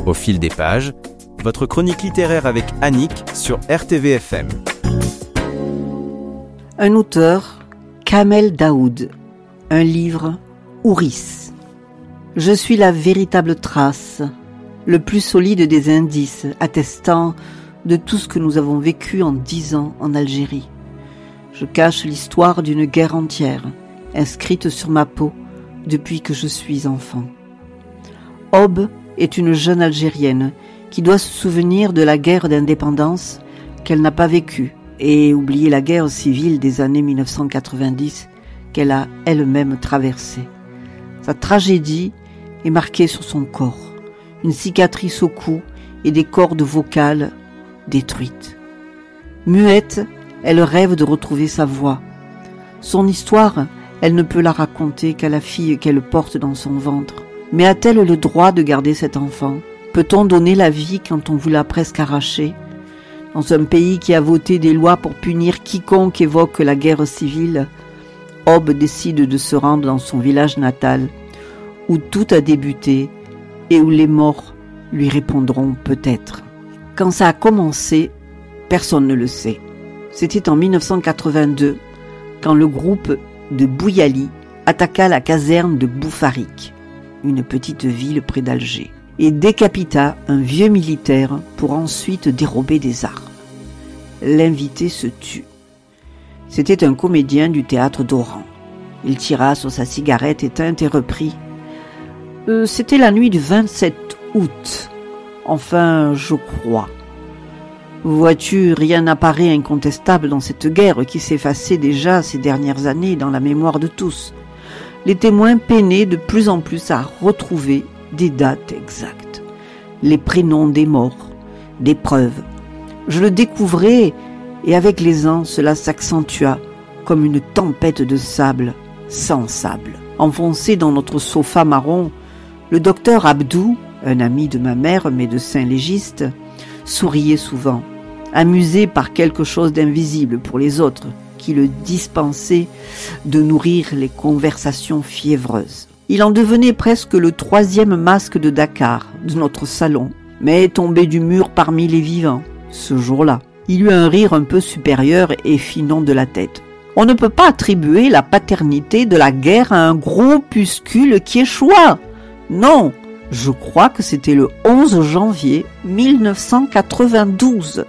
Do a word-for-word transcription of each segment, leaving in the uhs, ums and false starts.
Au fil des pages, votre chronique littéraire avec Annick sur R T V F M. Un auteur, Kamel Daoud. Un livre, Ouris. Je suis la véritable trace, le plus solide des indices attestant de tout ce que nous avons vécu en dix ans en Algérie. Je cache l'histoire d'une guerre entière, inscrite sur ma peau depuis que je suis enfant. Aube est une jeune Algérienne qui doit se souvenir de la guerre d'indépendance qu'elle n'a pas vécue et oublier la guerre civile des années mille neuf cent quatre-vingt-dix qu'elle a elle-même traversée. Sa tragédie est marquée sur son corps, une cicatrice au cou et des cordes vocales détruites. Muette, elle rêve de retrouver sa voix. Son histoire, elle ne peut la raconter qu'à la fille qu'elle porte dans son ventre. Mais a-t-elle le droit de garder cet enfant ? Peut-on donner la vie quand on vous l'a presque arrachée ? Dans un pays qui a voté des lois pour punir quiconque évoque la guerre civile, Aube décide de se rendre dans son village natal, où tout a débuté et où les morts lui répondront peut-être. Quand ça a commencé, personne ne le sait. C'était en mille neuf cent quatre-vingt-deux, quand le groupe de Bouyali attaqua la caserne de Boufarik, une petite ville près d'Alger, et décapita un vieux militaire pour ensuite dérober des armes. L'invité se tue. C'était un comédien du théâtre d'Oran. Il tira sur sa cigarette éteinte et reprit. Euh, c'était la nuit du vingt-sept août. Enfin, je crois. Vois-tu, rien n'apparaît incontestable dans cette guerre qui s'effaçait déjà ces dernières années dans la mémoire de tous. Les témoins peinaient de plus en plus à retrouver des dates exactes, les prénoms des morts, des preuves. Je le découvrais et avec les ans, cela s'accentua comme une tempête de sable sans sable. Enfoncé dans notre sofa marron, le docteur Abdou, un ami de ma mère, médecin légiste, souriait souvent, amusé par quelque chose d'invisible pour les autres, qui le dispensait de nourrir les conversations fiévreuses. Il en devenait presque le troisième masque de Dakar, de notre salon, mais tombé du mur parmi les vivants, ce jour-là. Il eut un rire un peu supérieur et fit non de la tête. On ne peut pas attribuer la paternité de la guerre à un groupuscule qui échoua. Non, je crois que c'était le onze janvier mille neuf cent quatre-vingt-douze.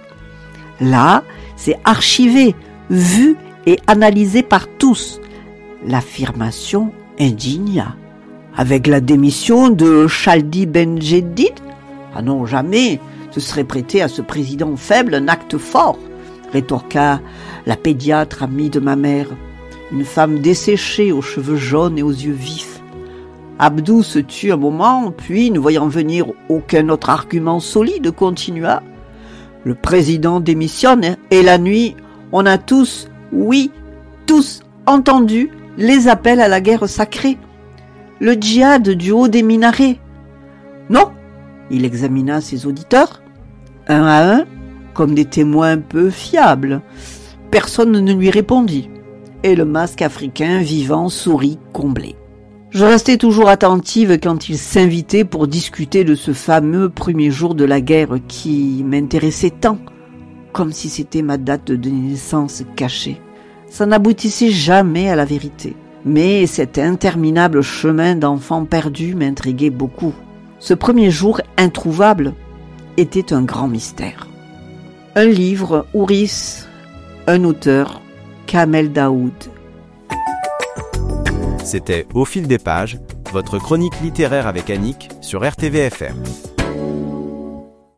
Là, c'est archivé, vu et analysé par tous. L'affirmation indigna. Avec la démission de Chaldi Benjedid ? Ah non, jamais, ce serait prêter à ce président faible un acte fort, rétorqua la pédiatre amie de ma mère, une femme desséchée aux cheveux jaunes et aux yeux vifs. Abdou se tut un moment, puis, ne voyant venir aucun autre argument solide, continua. Le président démissionne et la nuit, on a tous, oui, tous entendu les appels à la guerre sacrée. Le djihad du haut des minarets. Non, il examina ses auditeurs, un à un, comme des témoins peu fiables. Personne ne lui répondit, et le masque africain vivant sourit comblé. Je restais toujours attentive quand il s'invitait pour discuter de ce fameux premier jour de la guerre qui m'intéressait tant, comme si c'était ma date de naissance cachée. Ça n'aboutissait jamais à la vérité. Mais cet interminable chemin d'enfants perdus m'intriguait beaucoup. Ce premier jour introuvable était un grand mystère. Un livre, Ouris, un auteur, Kamel Daoud. C'était Au fil des pages, votre chronique littéraire avec Annick sur R T V F M.